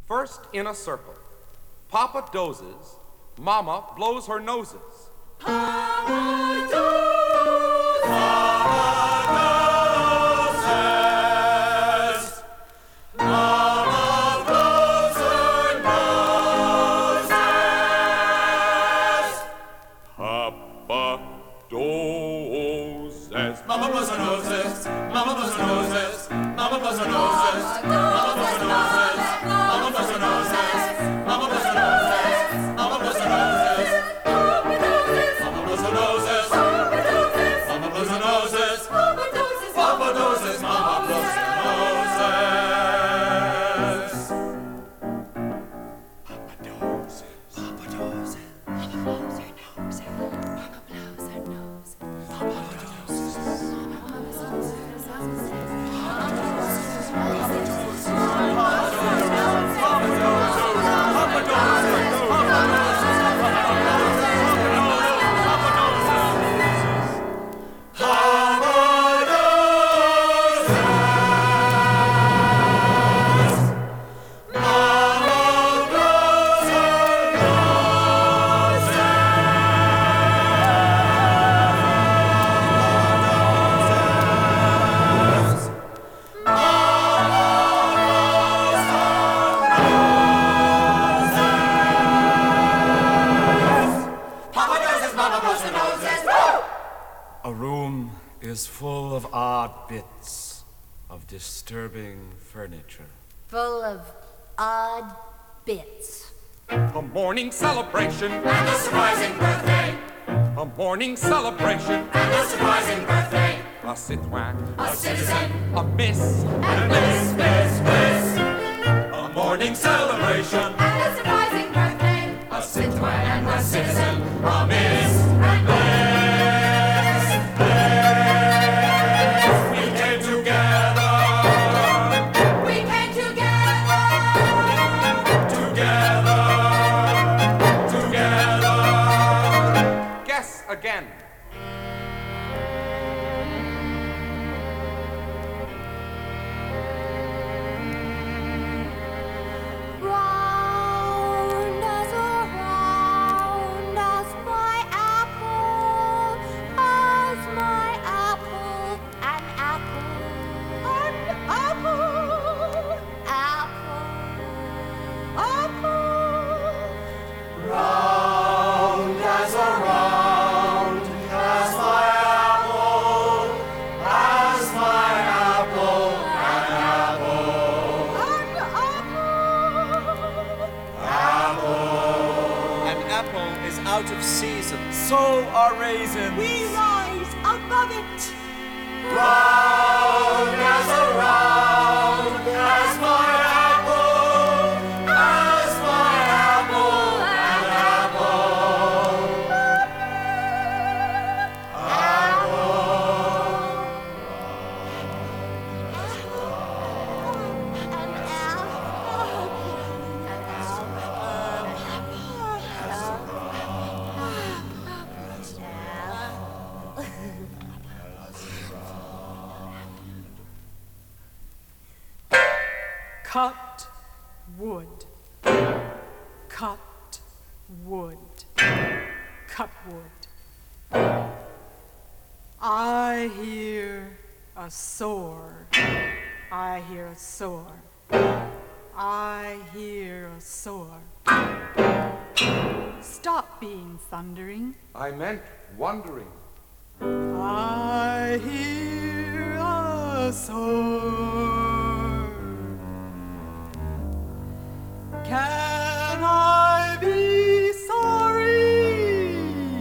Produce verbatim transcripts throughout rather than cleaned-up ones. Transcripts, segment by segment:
First in a circle. Papa dozes, Mama blows her noses. Papa dozes, Mama dozes, Mama blows her noses. Papa dozes, Mama blows her noses, Mama blows her noses, Mama blows her noses, Mama blows her noses, Mama blows her noses, Mama blows her noses, Mama blows her noses, Mama blows her noses, Mama blows her noses, Papa dozes, Mama blows her noses. Papa dozes, Papa dozes, Mama blows her nose, Mama blows her nose, Papa dozes, Mama blows her nose, Papa dozes, Mama blows her nose, Papa dozes, Papa A room is full of odd bits of disturbing furniture. Full of odd bits. a morning celebration, and a surprising birthday, a morning celebration, and a surprising birthday, a citoyen, a citizen, a miss, and miss, miss, miss. A morning celebration, And a surprising birthday. a citoyen and a citizen, a miss, and miss, miss. We came together, We came together. together, together. guess again. Round as a round as my apple, as my apple, an apple, an apple, apple, apple. Round as a round, as my apple, as my apple, an apple, apple. An apple is out of season. So are raisins. We rise above it. Round as a round, as my apple, as my apple, an apple, Cut wood. Cut wood. Cut wood. I hear a soar. I hear a soar. I hear a soar. Stop being thundering. I meant wondering. I hear a soar. Can I be sorry?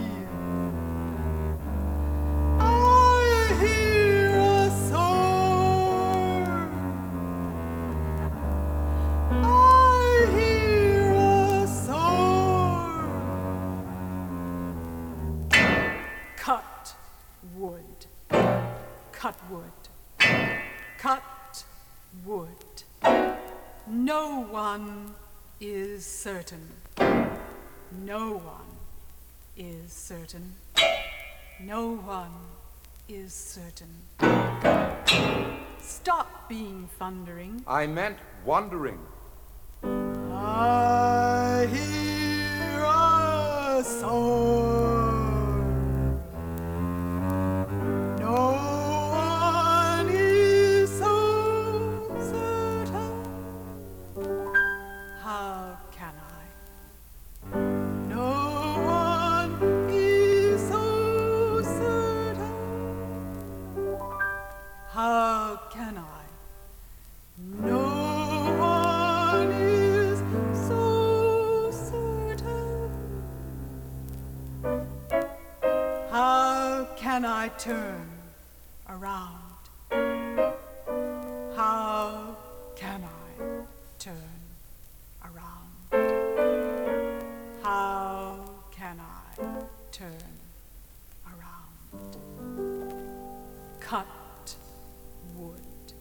I hear a soar. I hear a soar. Cut wood. Cut wood. Cut wood. No one is certain. No one is certain. No one is certain. Stop being thundering. I meant wondering. hear a song. No one is so certain. How can I? No one is so certain. How can I? No one is so certain. How can I turn around? How can I turn around? How can I turn around? Cut wood.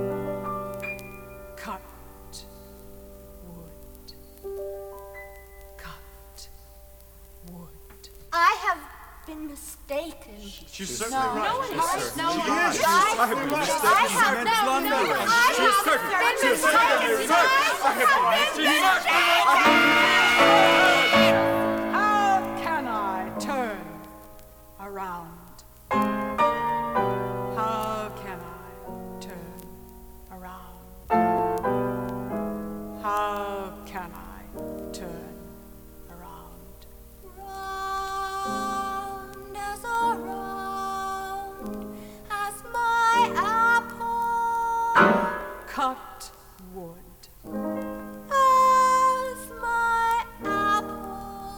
Cut wood. Cut wood. I have been mistaken. She's certainly right. No, She's no, certain. no, She no, is. I- She's certainly I mistaken. have She no, meant no, blonde no, hair. I She's have certain. been She's certainly mistaken. How can I turn around? How can I turn around? How can I turn around? Round as a round as my apple, Cut wood. as my apple,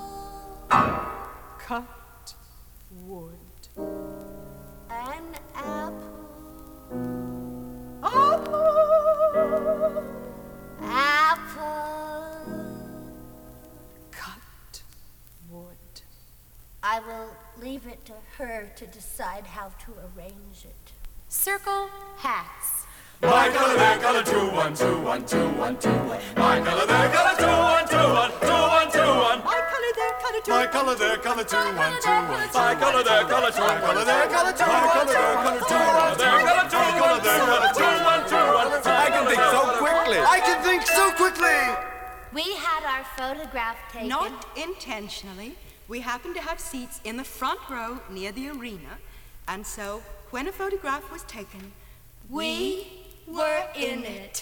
Cut wood. an apple, Apple. apple. Cut wood. I will leave it to her to decide how to arrange it. Circle hats. My color, their color, two, one, two, one, two, one, two, one. My color, their color, two, one, two, one, two, one, two, one. My color, their color, two. My color, their color, two, one, two, one. My color, their color, two, my color, their color, two, my color, their color, two, one, their color, two, one, their color, two, one, two, one. I can think so quickly. I can think so quickly. We had our photograph taken. Not intentionally. We happened to have seats in the front row near the arena, and so when a photograph was taken, we were in it.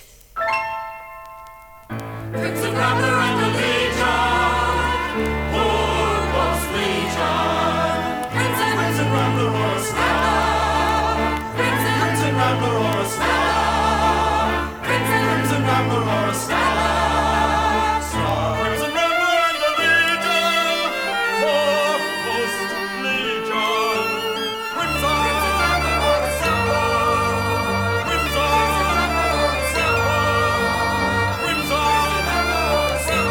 Crimson Rambler and the Legion, foremost Legion. Crimson, Crimson Rambler or a star. Crimson, Crimson Rambler or a star. Crimson, Crimson Rambler or a star. Star. Crimson Rambler and the Legion, foremost Legion. Crimson, Crimson Rambler or a star. Crimson, Crimson Rambler or a star. Crimson, Rambler or a star.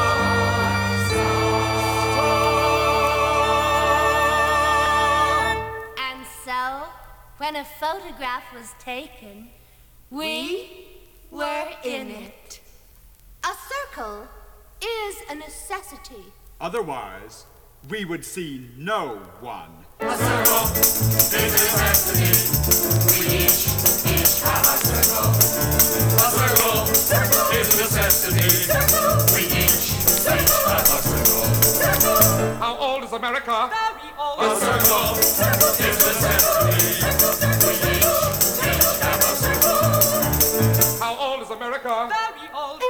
And so, when a photograph was taken, we were in it. A circle is a necessity. Otherwise, we would see no one. A circle is a necessity. We each, each have a circle. A circle, circle is a necessity. Circle. We each, each have a circle. Circle. How old is America? Very old. A circle, circle is a necessity. We each, each have a circle. How old is America? Very old.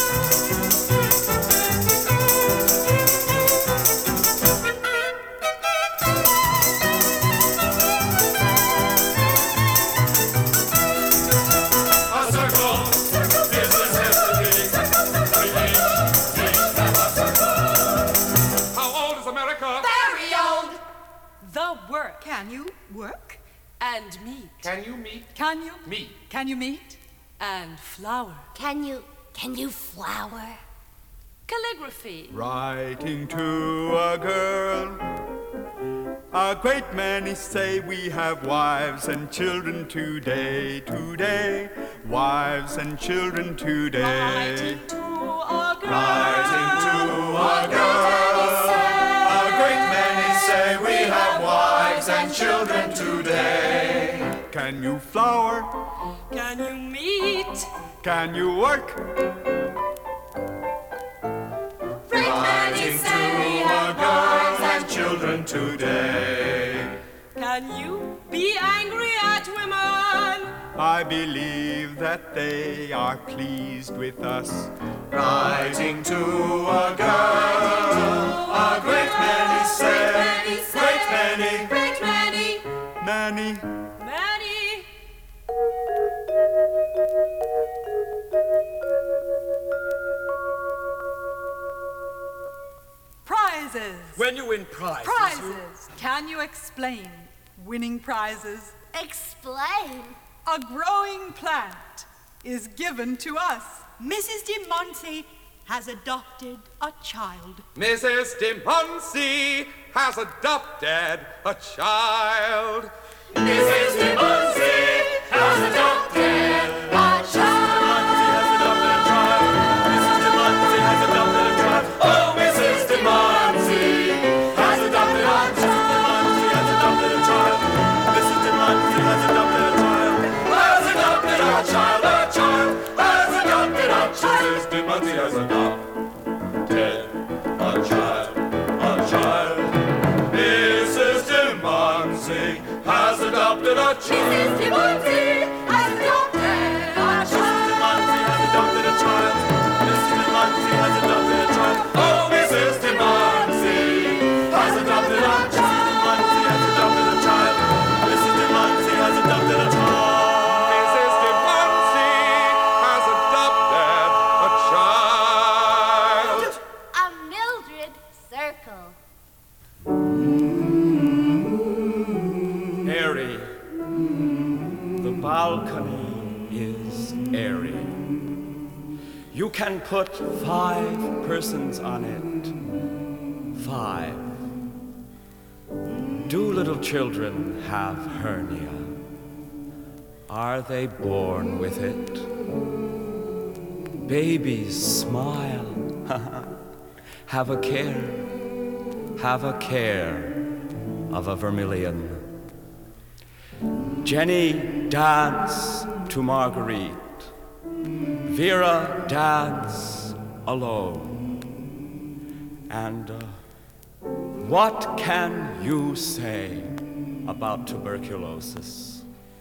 A circle, circle is a necessity. We each, each have a circle. How old is America? Very old. The work. can you work? And meat. Can you meet Can you? me? Can you meet? And flower. Can you, can you flower? Calligraphy. Writing to a girl. A great many say we have wives and children today, today. Wives and children today. Writing to a girl. Writing to a girl. A great many say we have wives and children today. Can you flower? Can you meet? Can you work? Ring today. Can you be angry at women? I believe that they are pleased with us. Writing to a girl, a great many say, great many, Great many. Many. Many. Prizes. When you win prizes, you- Prizes. Can you explain winning prizes? Explain. A growing plant is given to us. Missus De Monte has adopted a child. Missus De Monte has adopted a child. Missus De Monte has adopted a child. Missus De Monte has adopted a child. Oh, Missus De Monte has adopted a child. Missus De Monte has adopted a child. Has adopted a child, a child. Has adopted a child. Missus De Monte has adopted A child, a child. Missus De Monte has adopted a child. Missus De Monte has adopted a child. Missus De Monte has adopted a child. Oh, Missus De Monte Has adopted a child. Missus De Monte has adopted a child. Missus De Monte has adopted a child. Missus De Monte has adopted a child. A Mildred circle. airy. The balcony is airy. You can put five persons on it. Five. Do little children have hernia? Are they born with it? Babies smile. Have a care. Have a care of a vermilion. Jenny dance to Marguerite. Vera dance alone. And uh, what can you say about tuberculosis?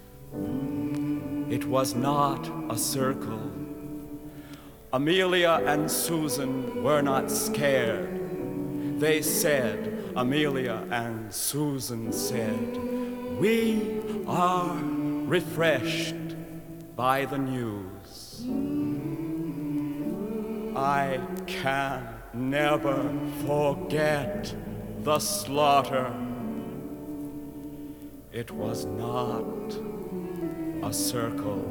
It was not a circle. Amelia and Susan were not scared. They said, Amelia and Susan said, we are refreshed by the news. I can never forget the slaughter. It was not a circle.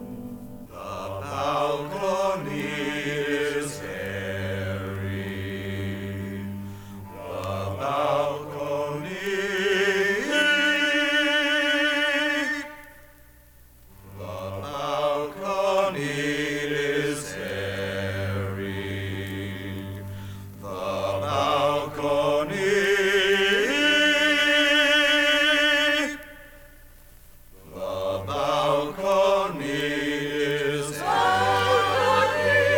balcony is airy. The balcony. The balcony is airy. The balcony. The balcony is airy.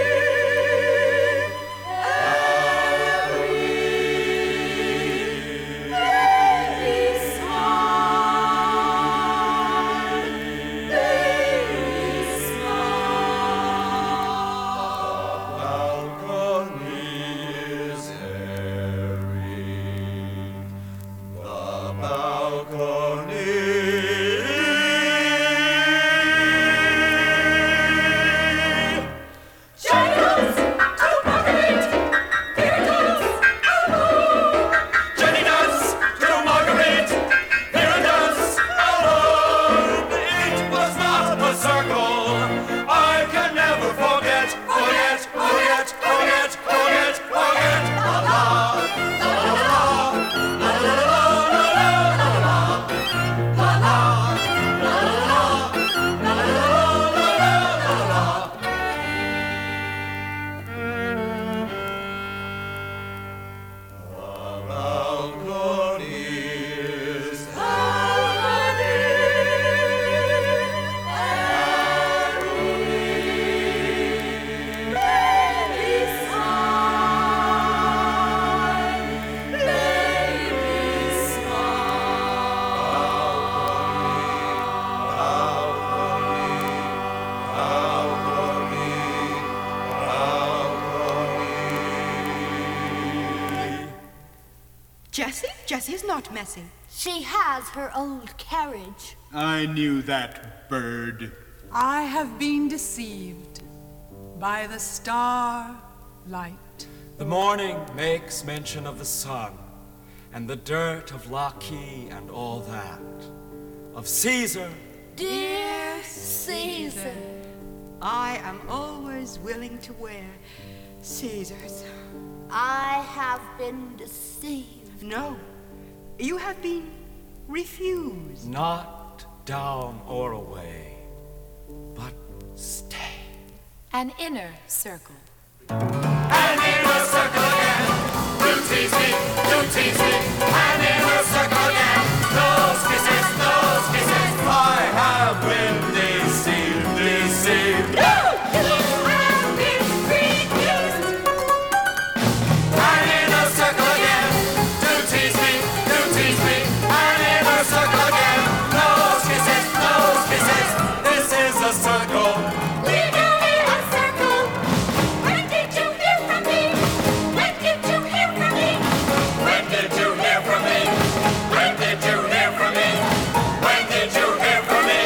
Jessie is not messy. She has her old carriage. I knew that bird. I have been deceived by the star light. The morning makes mention of the sun, and the dirt of Lackey and all that, of Caesar. Dear Caesar. I am always willing to wear Caesar's. I have been deceived. No, you have been refused. Not down or away, but stay. An inner circle. An inner circle again. You tease me, you tease me. An inner circle again. Those kisses, those kisses. I have been deceived, deceived. You, you have been refused. An inner circle again. Do tease me, do tease me. An inner circle again. Those kisses, those kisses. This is a circle. We do need a circle. When did you hear from me? When did you hear from me? When did you hear from me? When did you hear from me? When did you hear from me?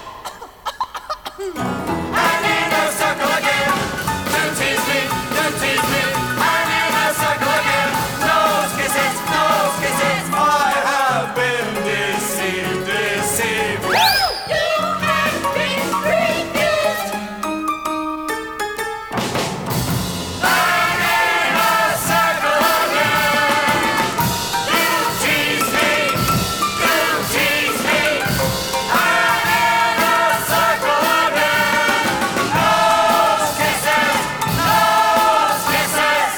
An inner circle again. Do tease me, do tease me. An inner circle again. Those kisses, those kisses. I have been deceived, deceived. You have been refused. An inner circle again. You tease me, you tease me. An inner circle again. Those kisses, those kisses.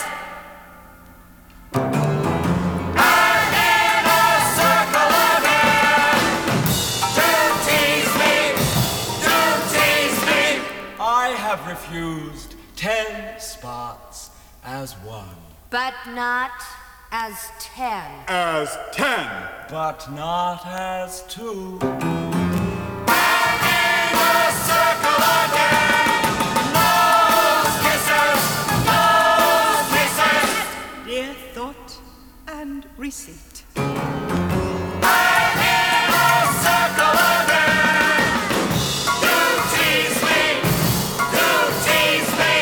An inner circle again. Do tease me, do tease me. I have refused ten spots as one, But not as ten. As ten. but not as two. An inner circle again. Those kisses, those kisses. Dear thought and receipt. An inner circle again. Do tease me, do tease me.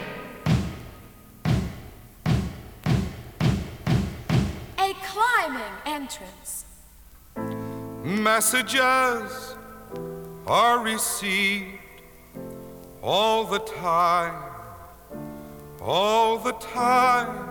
A climbing entrance. Messages are received all the time, all the time.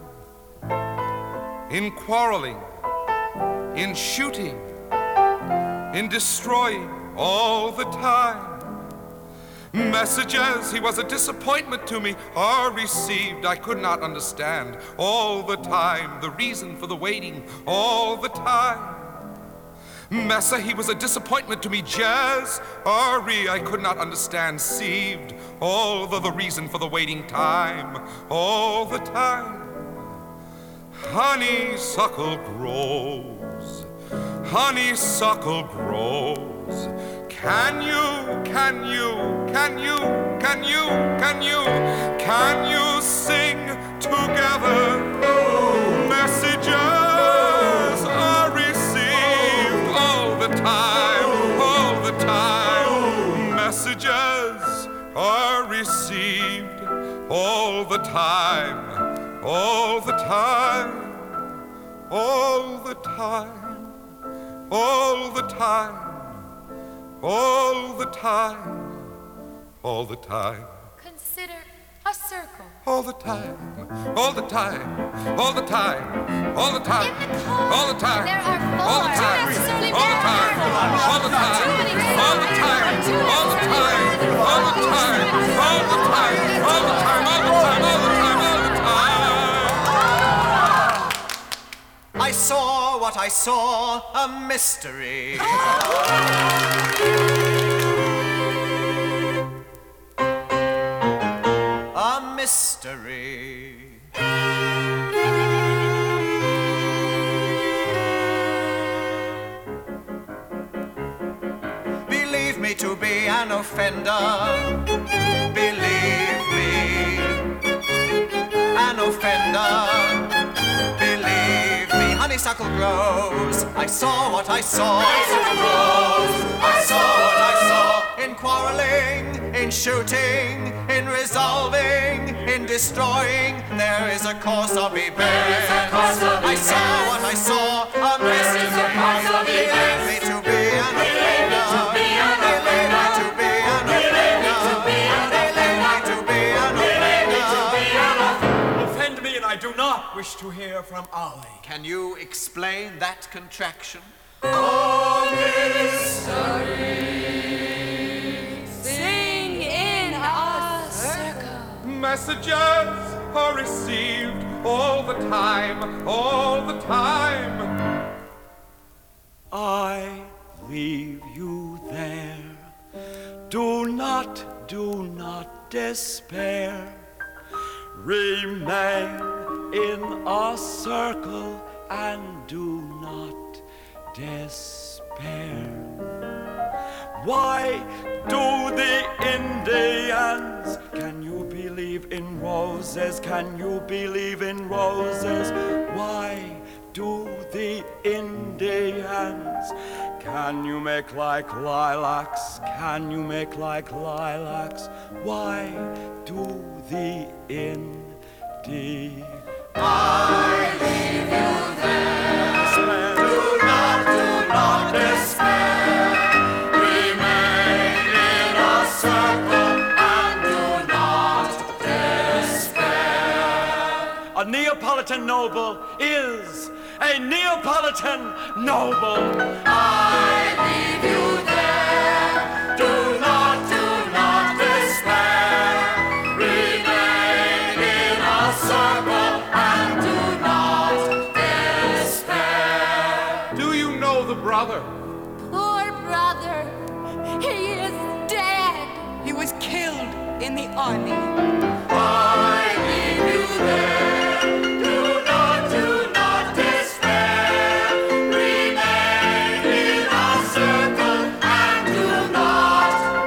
In quarreling, in shooting, in destroying, all the time. Messages, he was a disappointment to me, are received. I could not understand all the time the reason for the waiting, all the time. Messa, he was a disappointment to me. Jazz, Ari, I could not understand. Sieved, all the, the reason for the waiting time, all the time. Honeysuckle grows, honeysuckle grows. Can you, can you, can you, can you, can you, can you sing together? Messages are received all the time, all the time. Messages are received all the time, all the time, all the time, all the time. All the time, all the time, Consider a circle. all the time, all the time, all the time, all the time, In the car, all the time, there are four. all the time, Too necessarily all the very time, careful. all the time, Too many all the time, all the time, all the time, all the time, all the time, all the time, all the time, all the time. I saw what I saw, a mystery. A mystery. Believe me to be an offender. Believe me, an offender. Believe me, honey. honeysuckle grows. I saw what I saw. Honeysuckle grows. I saw what I saw. In quarreling, in shooting, in resolving, in destroying, there is a course of events. There is a course of I saw what I saw. A There is a course of He led me to be an Elena. He led me to be an Elena. He led me to be an Elena. Offend me, and I do not wish to hear from Ali. Can you explain that contraction? Oh, mystery. Sing in a circle. Messages are received all the time, all the time. I leave you there. Do not, do not despair. Remain in a circle and do not despair. Why do the Indians? Can you believe in roses? Can you believe in roses? Why do the Indians? Can you make like lilacs? Can you make like lilacs? Why do the Indians? I leave you there. Do not, do not despair. Remain in a circle and do not despair. A Neapolitan noble is a Neapolitan noble. I leave you there. Do not, do not despair. Remain in a circle and do not despair. Do you know the brother? Poor brother. He is dead. He was killed in the army. I leave you there. Do not, do not despair. Remain in a circle and do not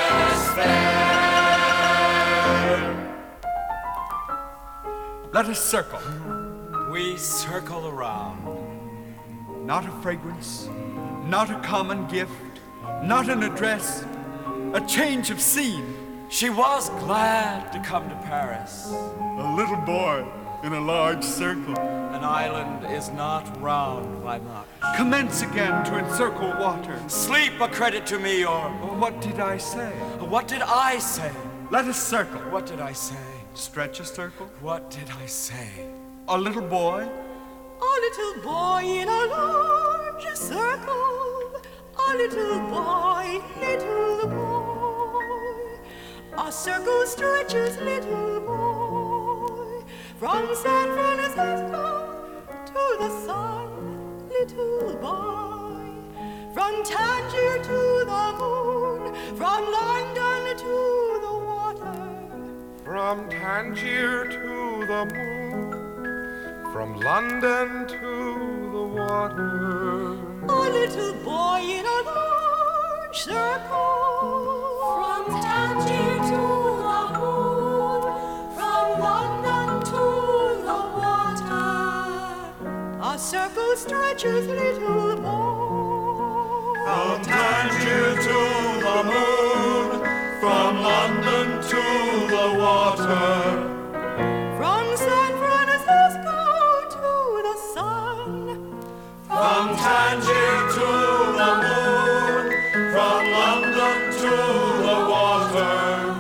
despair. Let us circle. We circle around. Not a fragrance, not a common gift, not an address, a change of scene. She was glad to come to Paris. A little boy in a large circle. An island is not round by much. Commence again to encircle water. Sleep a credit to me, or What did I say? what did I say? Let us circle. What did I say? Stretch a circle. What did I say? A little boy. A little boy in a large circle. A little boy, little boy. A circle stretches, little boy, from San Francisco to the sun, little boy. From Tangier to the moon, from London to the water. From Tangier to the moon, from London to the water. A little boy in a large circle. From Tangier to the moon, from London to the water. A circle stretches, little boy. From Tangier to the moon, from London to the water. From San Francisco to the sun. From Tangier to the moon, from London to the water.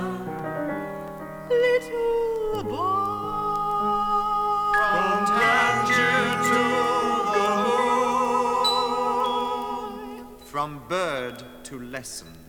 Little boy. From Tangier to the moon. From bird to lesson.